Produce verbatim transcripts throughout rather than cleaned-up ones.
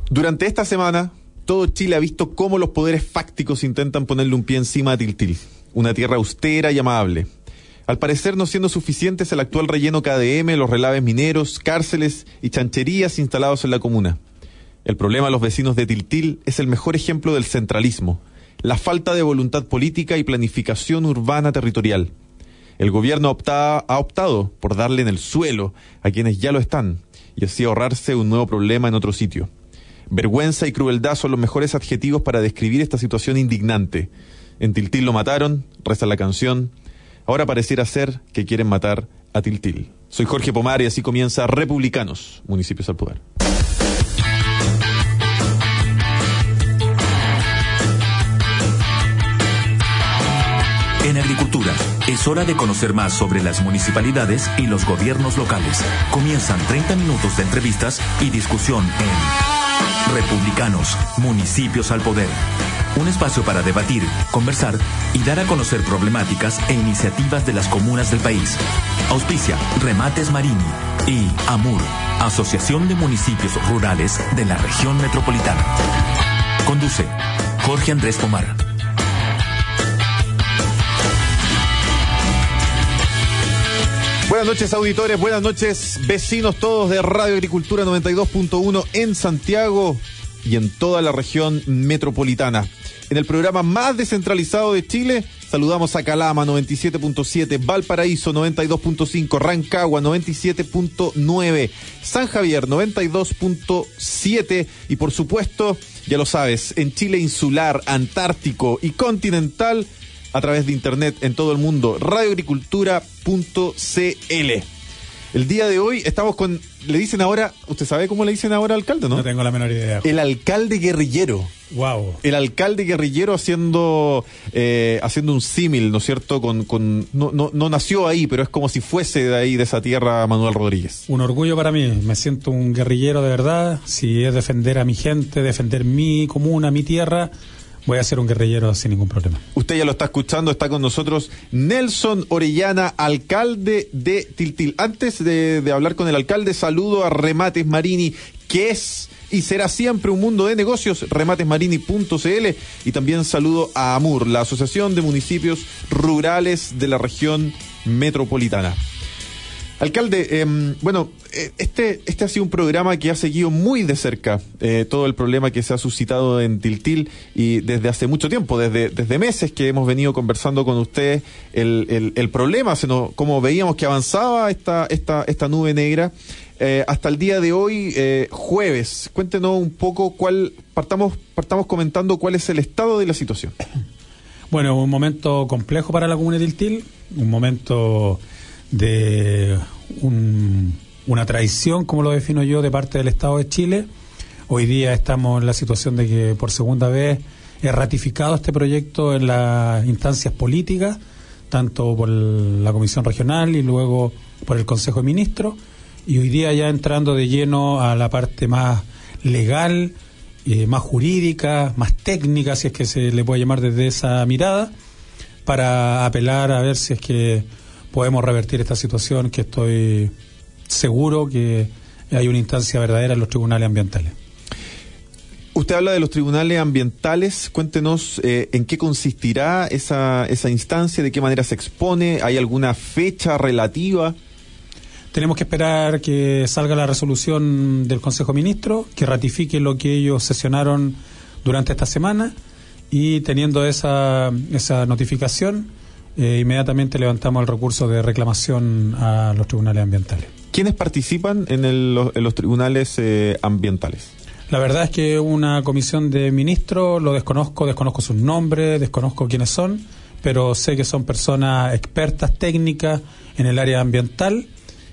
Durante esta semana, todo Chile ha visto cómo los poderes fácticos intentan ponerle un pie encima a Tiltil, una tierra austera y amable. Al parecer no siendo suficientes el actual relleno K D M, los relaves mineros, cárceles y chancherías instalados en la comuna. El problema de los vecinos de Tiltil es el mejor ejemplo del centralismo, la falta de voluntad política y planificación urbana territorial. El gobierno opta, ha optado por darle en el suelo a quienes ya lo están y así ahorrarse un nuevo problema en otro sitio. Vergüenza y crueldad son los mejores adjetivos para describir esta situación indignante. En Tiltil lo mataron, reza la canción. Ahora pareciera ser que quieren matar a Tiltil. Soy Jorge Pomar y así comienza Republicanos, Municipios al Poder. En agricultura, es hora de conocer más sobre las municipalidades y los gobiernos locales. Comienzan treinta minutos de entrevistas y discusión en Republicanos, Municipios al Poder. Un espacio para debatir, conversar y dar a conocer problemáticas e iniciativas de las comunas del país. Auspicia Remates Marini y AMUR, Asociación de Municipios Rurales de la Región Metropolitana. Conduce Jorge Andrés Pomar. Buenas noches, auditores, buenas noches, vecinos todos de Radio Agricultura noventa y dos punto uno en Santiago y en toda la región metropolitana. En el programa más descentralizado de Chile, saludamos a Calama noventa y siete punto siete, Valparaíso noventa y dos punto cinco, Rancagua noventa y siete punto nueve, San Javier noventa y dos punto siete y por supuesto, ya lo sabes, en Chile insular, antártico y continental, a través de internet en todo el mundo, radio agricultura punto c l. El día de hoy estamos con, le dicen ahora, ¿usted sabe cómo le dicen ahora al alcalde, no? No tengo la menor idea. El alcalde guerrillero. Wow. El alcalde guerrillero haciendo eh, haciendo un símil, ¿no es cierto? Con, con no, no, no nació ahí, pero es como si fuese de ahí, de esa tierra, Manuel Rodríguez. Un orgullo para mí, me siento un guerrillero de verdad. Si es defender a mi gente, defender mi comuna, mi tierra, voy a ser un guerrillero sin ningún problema. Usted ya lo está escuchando, está con nosotros Nelson Orellana, alcalde de Tiltil. Antes de, de hablar con el alcalde, saludo a Remates Marini, que es y será siempre un mundo de negocios, remates marini punto c l, y también saludo a AMUR, la Asociación de Municipios Rurales de la Región Metropolitana. Alcalde, eh, bueno, este este ha sido un programa que ha seguido muy de cerca eh, todo el problema que se ha suscitado en Tiltil y desde hace mucho tiempo, desde desde meses que hemos venido conversando con usted el el, el problema, se nos, como veíamos que avanzaba esta esta esta nube negra eh, hasta el día de hoy, eh, jueves. Cuéntenos un poco cuál partamos partamos comentando cuál es el estado de la situación. Bueno, un momento complejo para la comuna de Tiltil, un momento de un, una traición, como lo defino yo, de parte del Estado de Chile. Hoy día estamos en la situación de que por segunda vez es ratificado este proyecto en las instancias políticas, tanto por la Comisión Regional y luego por el Consejo de Ministros, y hoy día ya entrando de lleno a la parte más legal, eh, más jurídica, más técnica, si es que se le puede llamar desde esa mirada, para apelar a ver si es que podemos revertir esta situación, que estoy seguro que hay una instancia verdadera en los tribunales ambientales. Usted habla de los tribunales ambientales, cuéntenos eh, en qué consistirá esa, esa instancia, de qué manera se expone, ¿hay alguna fecha relativa? Tenemos que esperar que salga la resolución del Consejo de Ministros, que ratifique lo que ellos sesionaron durante esta semana, y teniendo esa, esa notificación, Eh, inmediatamente levantamos el recurso de reclamación a los tribunales ambientales. ¿Quiénes participan en, el, los, en los tribunales eh, ambientales? La verdad es que una comisión de ministros, lo desconozco, desconozco sus nombres, desconozco quiénes son, pero sé que son personas expertas técnicas en el área ambiental,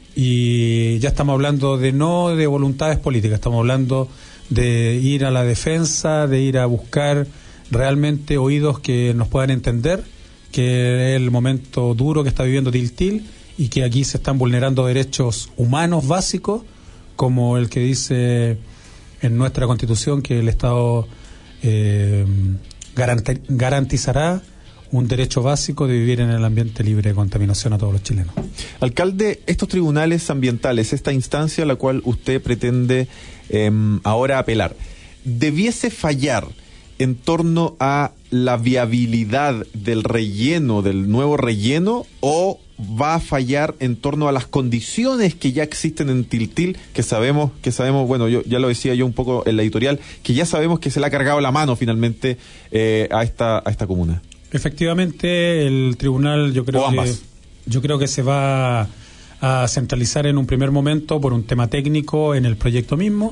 y ya estamos hablando de no de voluntades políticas, estamos hablando de ir a la defensa, de ir a buscar realmente oídos que nos puedan entender que es el momento duro que está viviendo Tiltil y que aquí se están vulnerando derechos humanos básicos, como el que dice en nuestra Constitución que el Estado eh, garanti- garantizará un derecho básico de vivir en el ambiente libre de contaminación a todos los chilenos. Alcalde, estos tribunales ambientales, esta instancia a la cual usted pretende eh, ahora apelar, debiese fallar en torno a la viabilidad del relleno, del nuevo relleno, o va a fallar en torno a las condiciones que ya existen en Tiltil, que sabemos, que sabemos, bueno, yo ya lo decía yo un poco en la editorial, que ya sabemos que se le ha cargado la mano finalmente eh, a esta a esta comuna? Efectivamente, el tribunal yo creo que yo creo que se va a centralizar en un primer momento por un tema técnico en el proyecto mismo,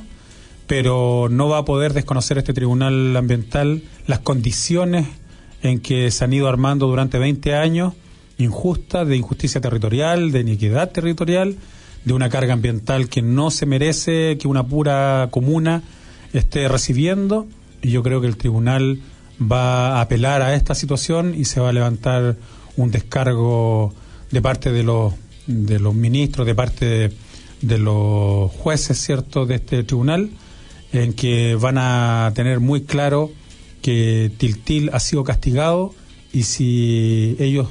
pero no va a poder desconocer este tribunal ambiental las condiciones en que se han ido armando durante veinte años, injustas, de injusticia territorial, de inequidad territorial, de una carga ambiental que no se merece que una pura comuna esté recibiendo, y yo creo que el tribunal va a apelar a esta situación y se va a levantar un descargo de parte de los de los ministros, de parte de, de los jueces, ¿cierto?, de este tribunal, en que van a tener muy claro que Tiltil ha sido castigado, y si ellos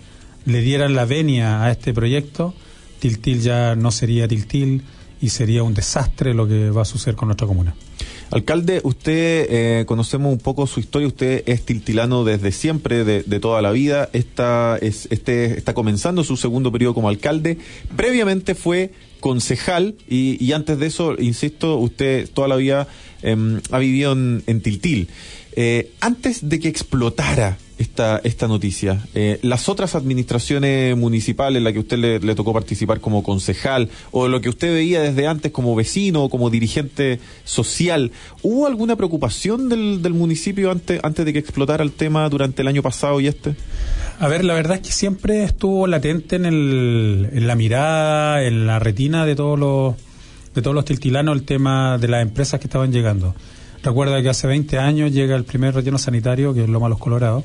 le dieran la venia a este proyecto, Tiltil ya no sería Tiltil y sería un desastre lo que va a suceder con nuestra comuna. Alcalde, usted, eh, conocemos un poco su historia, usted es tiltilano desde siempre, de, de toda la vida, está, es, este, está comenzando su segundo periodo como alcalde, previamente fue concejal y, y antes de eso, insisto, usted toda la vida eh, ha vivido en, en Tiltil. Eh, antes de que explotara esta esta noticia, eh, las otras administraciones municipales en las que usted le, le tocó participar como concejal, o lo que usted veía desde antes como vecino o como dirigente social, ¿hubo alguna preocupación del, del municipio antes, antes de que explotara el tema durante el año pasado y este? A ver, la verdad es que siempre estuvo latente en, el, en la mirada, en la retina de todos los de todos los tiltilanos el tema de las empresas que estaban llegando. Recuerda que hace veinte años llega el primer relleno sanitario, que es Loma Los Colorados.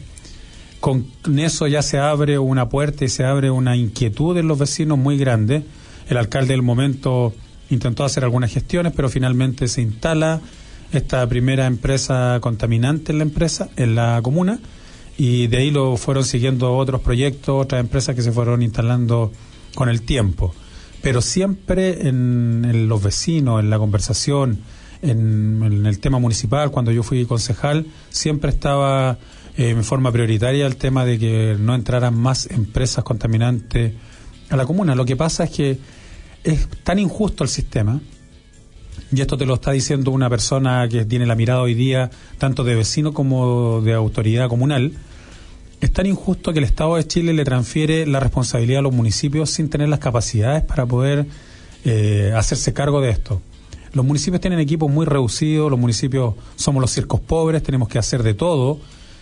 Con eso ya se abre una puerta y se abre una inquietud en los vecinos muy grande. El alcalde del momento intentó hacer algunas gestiones, pero finalmente se instala esta primera empresa contaminante en la empresa, en la comuna, y de ahí lo fueron siguiendo otros proyectos, otras empresas que se fueron instalando con el tiempo. Pero siempre en, en los vecinos, en la conversación, en, en el tema municipal, cuando yo fui concejal, siempre estaba eh, en forma prioritaria el tema de que no entraran más empresas contaminantes a la comuna. Lo que pasa es que es tan injusto el sistema, y esto te lo está diciendo una persona que tiene la mirada hoy día tanto de vecino como de autoridad comunal. Es tan injusto que el Estado de Chile le transfiere la responsabilidad a los municipios sin tener las capacidades para poder eh, hacerse cargo de esto. Los municipios tienen equipos muy reducidos, los municipios somos los circos pobres, tenemos que hacer de todo,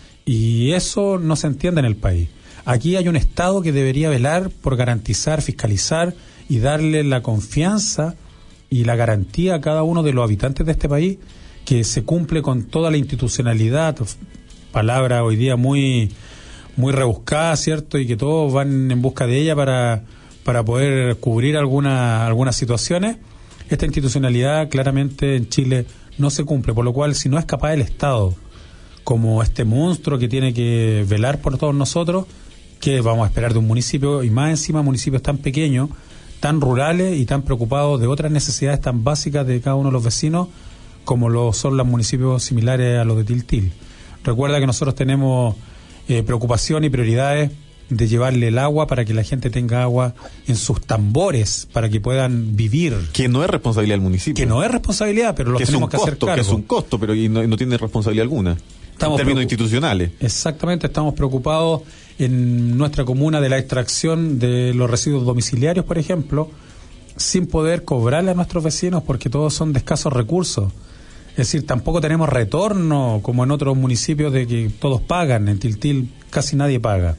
y eso no se entiende en el país. Aquí hay un Estado que debería velar por garantizar, fiscalizar y darle la confianza y la garantía a cada uno de los habitantes de este país que se cumple con toda la institucionalidad, palabra hoy día muy muy rebuscada, ¿cierto? Y que todos van en busca de ella para, para poder cubrir alguna, algunas situaciones. Esta institucionalidad claramente en Chile no se cumple, por lo cual si no es capaz el Estado, como este monstruo que tiene que velar por todos nosotros, ¿qué vamos a esperar de un municipio? Y más encima municipios tan pequeños, tan rurales y tan preocupados de otras necesidades tan básicas de cada uno de los vecinos como lo son los municipios similares a los de Tiltil. Recuerda que nosotros tenemos eh, preocupación y prioridades de llevarle el agua para que la gente tenga agua en sus tambores para que puedan vivir. Que no es responsabilidad del municipio. Que no es responsabilidad, pero lo tenemos que hacer cargo. Que es un costo, pero y no, y no tiene responsabilidad alguna. Estamos en términos institucionales. Exactamente, estamos preocupados en nuestra comuna de la extracción de los residuos domiciliarios, por ejemplo, sin poder cobrarle a nuestros vecinos porque todos son de escasos recursos. Es decir, tampoco tenemos retorno como en otros municipios de que todos pagan. En Tiltil casi nadie paga.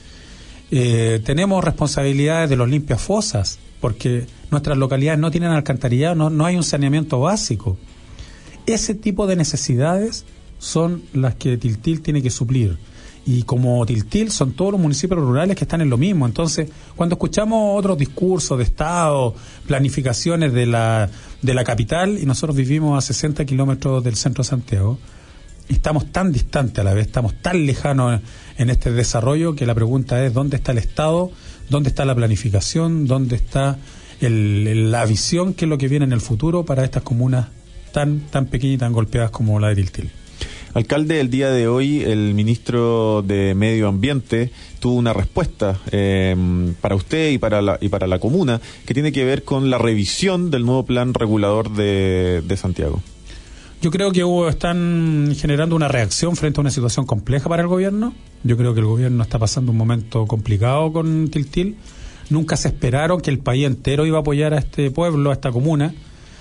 Eh, tenemos responsabilidades de los limpias fosas, porque nuestras localidades no tienen alcantarillado, no, no hay un saneamiento básico. Ese tipo de necesidades son las que Tiltil tiene que suplir. Y como Tiltil son todos los municipios rurales que están en lo mismo. Entonces, cuando escuchamos otros discursos de Estado, planificaciones de la, de la capital, y nosotros vivimos a sesenta kilómetros del centro de Santiago, y estamos tan distantes a la vez, estamos tan lejanos en este desarrollo, que la pregunta es ¿dónde está el Estado? ¿Dónde está la planificación? ¿Dónde está el, el, la visión? ¿Qué es lo que viene en el futuro para estas comunas tan, tan pequeñas y tan golpeadas como la de Tiltil. Alcalde, el día de hoy el ministro de Medio Ambiente tuvo una respuesta eh, para usted y para la y para la comuna que tiene que ver con la revisión del nuevo plan regulador de, de Santiago. Yo creo que hubo, están generando una reacción frente a una situación compleja para el gobierno. Yo creo que el gobierno está pasando un momento complicado con Tiltil. Nunca se esperaron que el país entero iba a apoyar a este pueblo, a esta comuna,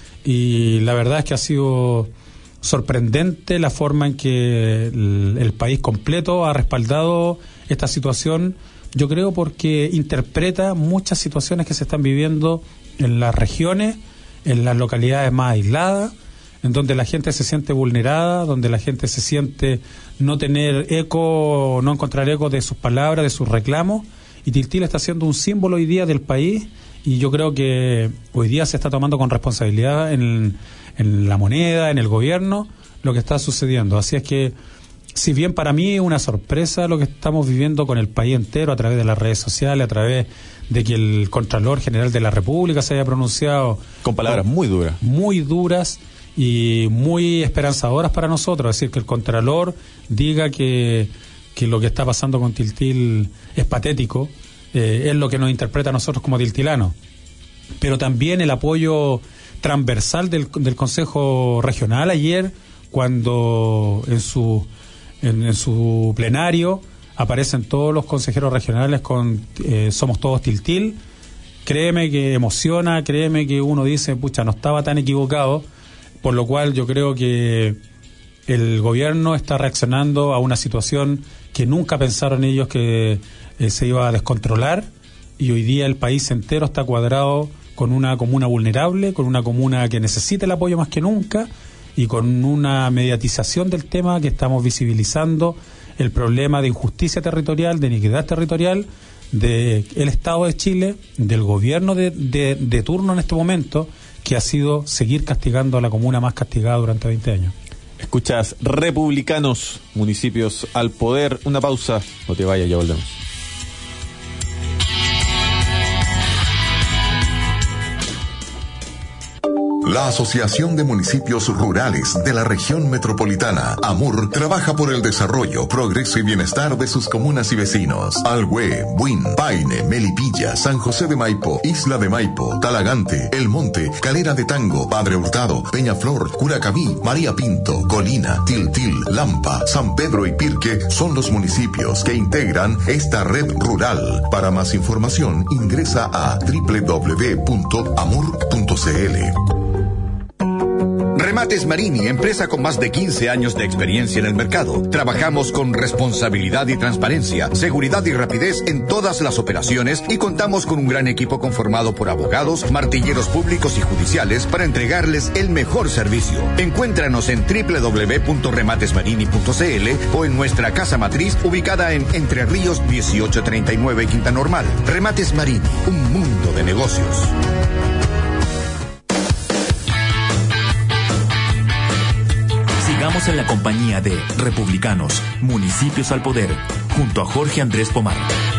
y la verdad es que ha sido sorprendente la forma en que el, el país completo ha respaldado esta situación, yo creo porque interpreta muchas situaciones que se están viviendo en las regiones, en las localidades más aisladas, en donde la gente se siente vulnerada, donde la gente se siente no tener eco, no encontrar eco de sus palabras, de sus reclamos, y Tiltil está siendo un símbolo hoy día del país, y yo creo que hoy día se está tomando con responsabilidad en, en la moneda, en el gobierno, lo que está sucediendo. Así es que, si bien para mí es una sorpresa lo que estamos viviendo con el país entero a través de las redes sociales, a través de que el Contralor General de la República se haya pronunciado con palabras con, muy duras, muy duras y muy esperanzadoras para nosotros, es decir, que el Contralor diga que, que lo que está pasando con Tiltil es patético, eh, es lo que nos interpreta a nosotros como tiltilanos, pero también el apoyo transversal del, del Consejo Regional ayer, cuando en su en, en su plenario aparecen todos los consejeros regionales con eh, somos todos Tiltil. Créeme que emociona, créeme que uno dice, pucha, no estaba tan equivocado, por lo cual yo creo que el gobierno está reaccionando a una situación que nunca pensaron ellos que eh, se iba a descontrolar, y hoy día el país entero está cuadrado con una comuna vulnerable, con una comuna que necesita el apoyo más que nunca, y con una mediatización del tema que estamos visibilizando el problema de injusticia territorial, de iniquidad territorial, del Estado de Chile, del gobierno de, de, de turno en este momento, que ha sido seguir castigando a la comuna más castigada durante veinte años. Escuchas Republicanos, municipios al poder. Una pausa, no te vayas, ya volvemos. La Asociación de Municipios Rurales de la Región Metropolitana, AMUR, trabaja por el desarrollo, progreso y bienestar de sus comunas y vecinos. Alhué, Buin, Paine, Melipilla, San José de Maipo, Isla de Maipo, Talagante, El Monte, Calera de Tango, Padre Hurtado, Peñaflor, Curacaví, María Pinto, Colina, Tiltil, Lampa, San Pedro y Pirque son los municipios que integran esta red rural. Para más información, ingresa a doble u doble u doble u punto amur punto c l. Remates Marini, empresa con más de quince años de experiencia en el mercado. Trabajamos con responsabilidad y transparencia, seguridad y rapidez en todas las operaciones, y contamos con un gran equipo conformado por abogados, martilleros públicos y judiciales para entregarles el mejor servicio. Encuéntranos en doble u doble u doble u punto remates marini punto c l o en nuestra casa matriz ubicada en Entre Ríos dieciocho treinta y nueve Quinta Normal. Remates Marini, un mundo de negocios. Sigamos en la compañía de Republicanos, Municipios al Poder, junto a Jorge Andrés Pomar.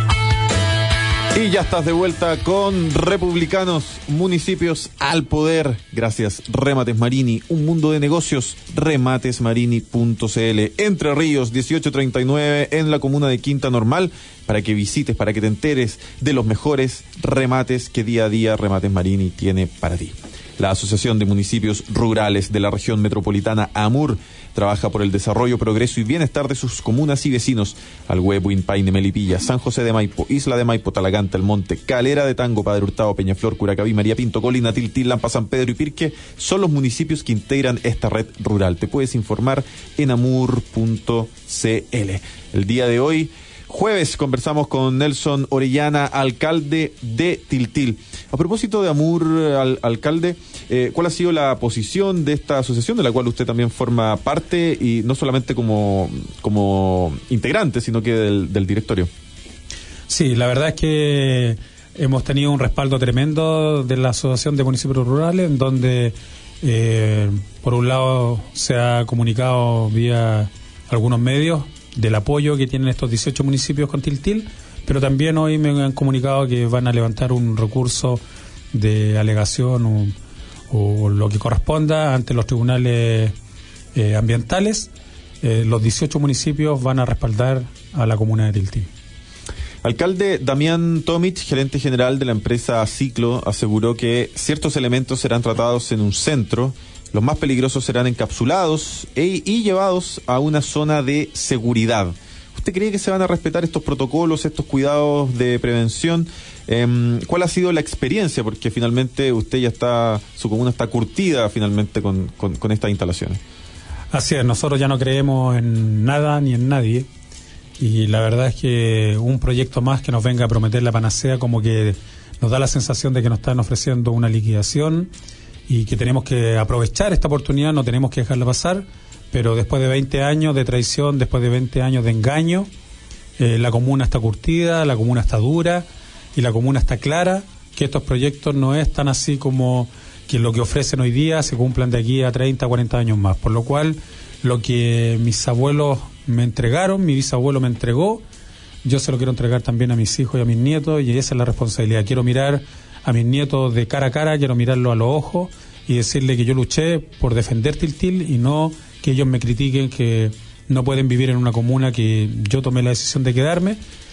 Y ya estás de vuelta con Republicanos, Municipios al Poder. Gracias, Remates Marini, un mundo de negocios, remates marini punto c l. Entre Ríos dieciocho treinta y nueve, en la comuna de Quinta Normal, para que visites, para que te enteres de los mejores remates que día a día Remates Marini tiene para ti. La Asociación de Municipios Rurales de la Región Metropolitana, AMUR, trabaja por el desarrollo, progreso y bienestar de sus comunas y vecinos. Alhué, Buin, Paine, Melipilla, San José de Maipo, Isla de Maipo, Talagante, El Monte, Calera de Tango, Padre Hurtado, Peñaflor, Curacaví, María Pinto, Colina, Tiltil, Lampa, San Pedro y Pirque son los municipios que integran esta red rural. Te puedes informar en amur punto c l. El día de hoy, jueves, conversamos con Nelson Orellana, alcalde de Tiltil. A propósito de AMUR, al, alcalde, eh, ¿cuál ha sido la posición de esta asociación, de la cual usted también forma parte, y no solamente como, como integrante, sino que del, del directorio? Sí, la verdad es que hemos tenido un respaldo tremendo de la Asociación de Municipios Rurales, en donde, eh, por un lado, se ha comunicado vía algunos medios del apoyo que tienen estos dieciocho municipios con Tiltil, pero también hoy me han comunicado que van a levantar un recurso de alegación, un, o lo que corresponda ante los tribunales eh, ambientales, eh, los dieciocho municipios van a respaldar a la comuna de Tiltil. Alcalde Damián Tomic, gerente general de la empresa Ciclo, aseguró que ciertos elementos serán tratados en un centro, los más peligrosos serán encapsulados e, y llevados a una zona de seguridad. ¿Usted cree que se van a respetar estos protocolos, estos cuidados de prevención? Eh, ¿Cuál ha sido la experiencia? Porque finalmente usted ya está, su comuna está curtida finalmente con, con, con estas instalaciones. Así es, nosotros ya no creemos en nada ni en nadie. Y la verdad es que un proyecto más que nos venga a prometer la panacea como que nos da la sensación de que nos están ofreciendo una liquidación y que tenemos que aprovechar esta oportunidad, no tenemos que dejarla pasar, pero después de veinte años de traición, después de veinte años de engaño, eh, la comuna está curtida, la comuna está dura y la comuna está clara que estos proyectos no es tan así como que lo que ofrecen hoy día se cumplan de aquí a treinta, cuarenta años más, por lo cual lo que mis abuelos me entregaron, mi bisabuelo me entregó, yo se lo quiero entregar también a mis hijos y a mis nietos, y esa es la responsabilidad. Quiero mirar a mis nietos de cara a cara, quiero mirarlo a los ojos y decirle que yo luché por defender Tiltil y no que ellos me critiquen que no pueden vivir en una comuna que yo tomé la decisión de quedarme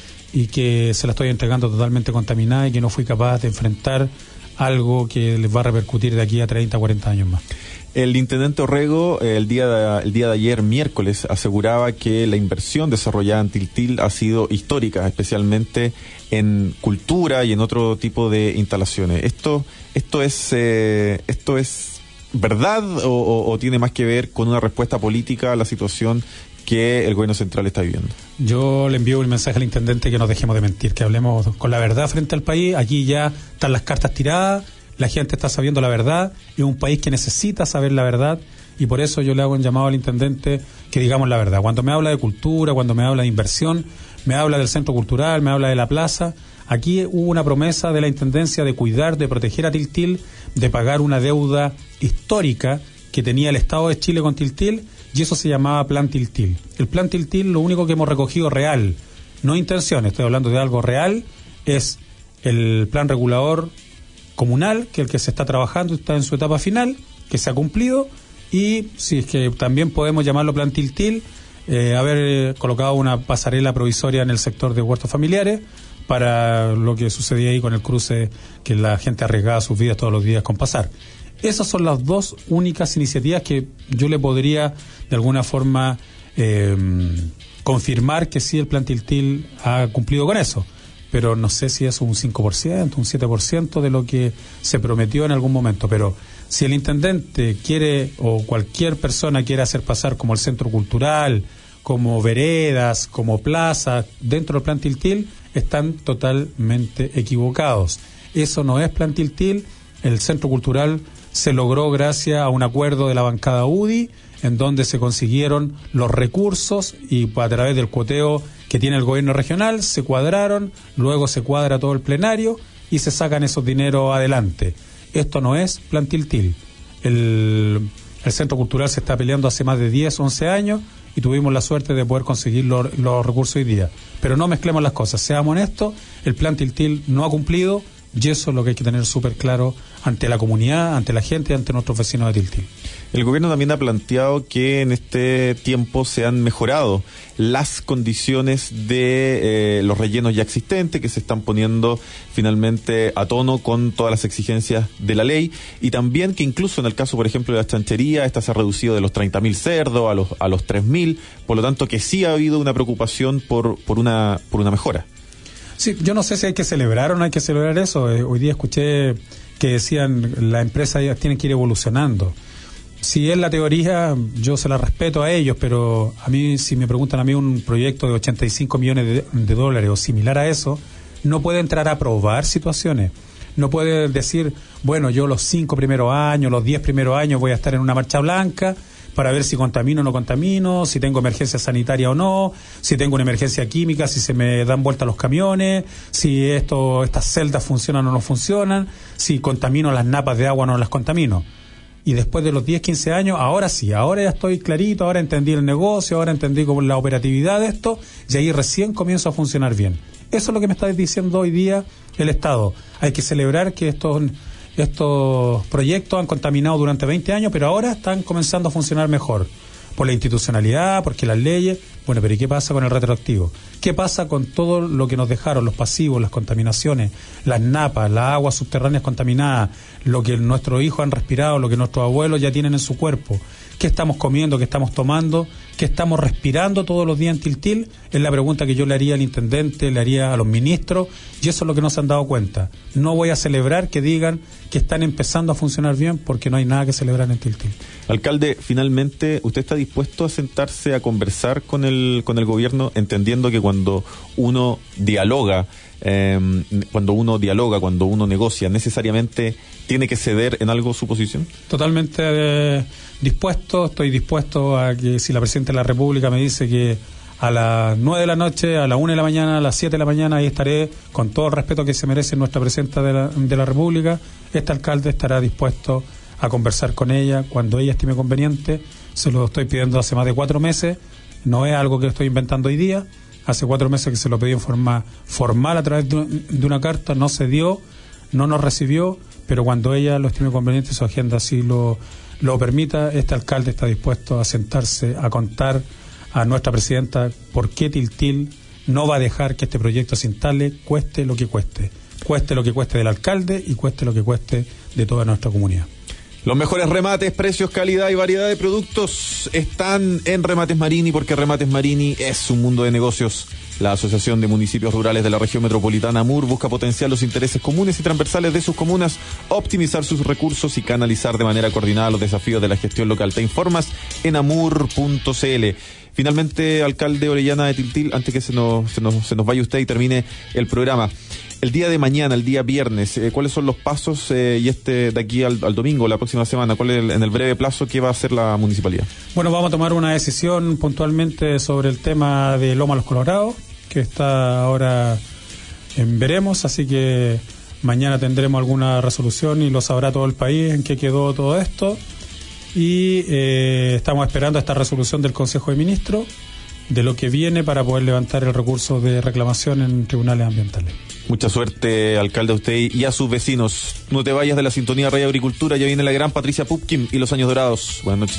y que se la estoy entregando totalmente contaminada y que no fui capaz de enfrentar algo que les va a repercutir de aquí a treinta, cuarenta años más. El intendente Orrego el día de, el día de ayer, miércoles, aseguraba que la inversión desarrollada en Tiltil ha sido histórica, especialmente en cultura y en otro tipo de instalaciones. ¿Esto esto es eh, esto es verdad o, o, o tiene más que ver con una respuesta política a la situación que el gobierno central está viviendo? Yo le envío un mensaje al intendente que nos dejemos de mentir, que hablemos con la verdad frente al país. Aquí ya están las cartas tiradas. La gente está sabiendo la verdad, es un país que necesita saber la verdad y por eso yo le hago un llamado al intendente que digamos la verdad. Cuando me habla de cultura, cuando me habla de inversión, me habla del centro cultural, me habla de la plaza, aquí hubo una promesa de la intendencia de cuidar, de proteger a Tiltil, de pagar una deuda histórica que tenía el Estado de Chile con Tiltil y eso se llamaba Plan Tiltil. El Plan Tiltil, lo único que hemos recogido real, no intenciones, estoy hablando de algo real, es el plan regulador comunal, que el que se está trabajando está en su etapa final, que se ha cumplido, y si es que también podemos llamarlo Plan Tiltil, eh, haber eh, colocado una pasarela provisoria en el sector de huertos familiares para lo que sucedía ahí con el cruce que la gente arriesgaba sus vidas todos los días con pasar. Esas son las dos únicas iniciativas que yo le podría de alguna forma eh, confirmar que sí el Plan Tiltil ha cumplido con eso. Pero no sé si es un cinco por ciento, un siete por ciento de lo que se prometió en algún momento. Pero si el intendente quiere, o cualquier persona quiere hacer pasar como el centro cultural, como veredas, como plazas, dentro del Plan Tiltil, están totalmente equivocados. Eso no es Plan Tiltil. El centro cultural se logró gracias a un acuerdo de la bancada U D I, en donde se consiguieron los recursos y a través del cuoteo que tiene el gobierno regional, se cuadraron, luego se cuadra todo el plenario y se sacan esos dineros adelante. Esto no es Plan Tiltil. El, el Centro Cultural se está peleando hace más de diez, once años y tuvimos la suerte de poder conseguir los, los recursos hoy día. Pero no mezclemos las cosas, seamos honestos, el Plan Tiltil no ha cumplido y eso es lo que hay que tener súper claro ante la comunidad, ante la gente y ante nuestros vecinos de Tiltil. El gobierno también ha planteado que en este tiempo se han mejorado las condiciones de eh, los rellenos ya existentes, que se están poniendo finalmente a tono con todas las exigencias de la ley, y también que incluso en el caso, por ejemplo, de la chanchería, esta se ha reducido de los treinta mil cerdos a los a los tres mil, por lo tanto que sí ha habido una preocupación por, por, una, por una mejora. Sí, yo no sé si hay que celebrar o no hay que celebrar eso. Eh, hoy día escuché que decían la empresa ya tiene que ir evolucionando. Si es la teoría, yo se la respeto a ellos, pero a mí, si me preguntan a mí un proyecto de ochenta y cinco millones de, de dólares o similar a eso, no puede entrar a probar situaciones. No puede decir, bueno, yo los cinco primeros años, los diez primeros años voy a estar en una marcha blanca para ver si contamino o no contamino, si tengo emergencia sanitaria o no, si tengo una emergencia química, si se me dan vuelta los camiones, si esto, estas celdas funcionan o no funcionan, si contamino las napas de agua o no las contamino. Y después de los diez, quince años, ahora sí, ahora ya estoy clarito, ahora entendí el negocio, ahora entendí cómo la operatividad de esto, y ahí recién comienzo a funcionar bien. Eso es lo que me está diciendo hoy día el Estado. Hay que celebrar que estos estos proyectos han contaminado durante veinte años, pero ahora están comenzando a funcionar mejor. Por la institucionalidad, porque las leyes. Bueno, pero ¿y qué pasa con el retroactivo? ¿Qué pasa con todo lo que nos dejaron, los pasivos, las contaminaciones, las napas, las aguas subterráneas contaminadas, lo que nuestros hijos han respirado, lo que nuestros abuelos ya tienen en su cuerpo? ¿Qué estamos comiendo, qué estamos tomando, qué estamos respirando todos los días en Tiltil? Es la pregunta que yo le haría al intendente, le haría a los ministros, y eso es lo que no se han dado cuenta. No voy a celebrar que digan que están empezando a funcionar bien, porque no hay nada que celebrar en Tiltil. Alcalde, finalmente, ¿usted está dispuesto a sentarse a conversar con el, con el gobierno, entendiendo que cuando uno dialoga, eh, cuando uno dialoga, cuando uno negocia, necesariamente tiene que ceder en algo su posición? Totalmente eh, dispuesto, estoy dispuesto a que si la Presidenta de la República me dice que a las nueve de la noche, a las una de la mañana, a las siete de la mañana, ahí estaré, con todo el respeto que se merece nuestra Presidenta de la, de la República, este alcalde estará dispuesto a conversar con ella cuando ella estime conveniente. Se lo estoy pidiendo hace más de cuatro meses, no es algo que estoy inventando hoy día, hace cuatro meses que se lo pedí en forma formal a través de una carta, no se dio, no nos recibió, pero cuando ella lo estime conveniente, su agenda así lo, lo permita, este alcalde está dispuesto a sentarse, a contar a nuestra presidenta por qué Tiltil no va a dejar que este proyecto se instale, cueste lo que cueste, cueste lo que cueste del alcalde y cueste lo que cueste de toda nuestra comunidad. Los mejores remates, precios, calidad y variedad de productos están en Remates Marini, porque Remates Marini es un mundo de negocios. La Asociación de Municipios Rurales de la Región Metropolitana AMUR busca potenciar los intereses comunes y transversales de sus comunas, optimizar sus recursos y canalizar de manera coordinada los desafíos de la gestión local. Te informas en amur punto c l. Finalmente, alcalde Orellana de Tiltil, antes que se nos, se nos, se nos vaya usted y termine el programa, el día de mañana, el día viernes, eh, ¿cuáles son los pasos eh, y este de aquí al, al domingo, la próxima semana? ¿Cuál es el, en el breve plazo qué va a hacer la municipalidad? Bueno, vamos a tomar una decisión puntualmente sobre el tema de Loma Los Colorados, que está ahora en veremos, así que mañana tendremos alguna resolución y lo sabrá todo el país en qué quedó todo esto. Y eh, estamos esperando esta resolución del Consejo de Ministros de lo que viene para poder levantar el recurso de reclamación en tribunales ambientales. Mucha suerte, alcalde, a usted y a sus vecinos. No te vayas de la sintonía Radio Agricultura, ya viene la gran Patricia Pupkin y los años dorados. Buenas noches.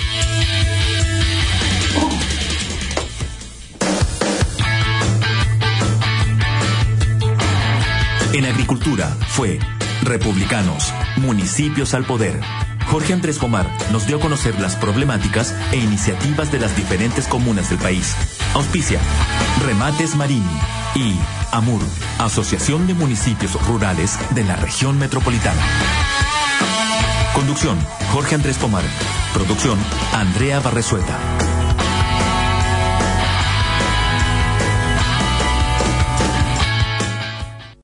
En Agricultura fue Republicanos, Municipios al Poder. Jorge Andrés Pomar nos dio a conocer las problemáticas e iniciativas de las diferentes comunas del país. Auspicia Remates Marini y AMUR, Asociación de Municipios Rurales de la Región Metropolitana. Conducción, Jorge Andrés Pomar. Producción, Andrea Barresueta.